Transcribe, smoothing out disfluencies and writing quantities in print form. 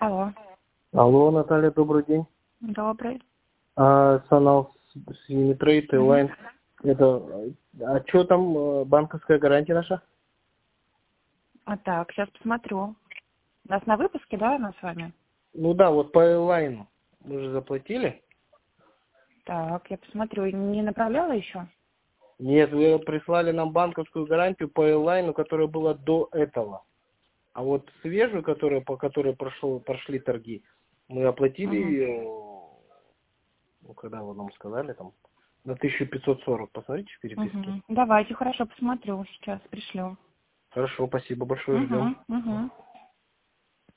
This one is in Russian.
Алло. Алло, Наталья, добрый день. Добрый. Санал с Юнитрейд, Лайн. Мгм. Что там банковская гарантия наша? Так, сейчас посмотрю. У нас на выпуске, да, она с вами? Ну да, вот по Лайну. Мы же заплатили? Так, я посмотрю. Не направляла еще? Нет, вы прислали нам банковскую гарантию по Лайну, которая была до этого. А вот свежую, по которой прошли торги, мы оплатили Угу. ее, когда вы нам сказали, там, на 1540. Посмотрите в переписке. Угу. Давайте, хорошо, посмотрю. Сейчас пришлю. Хорошо, спасибо большое, ждем. Угу. Угу.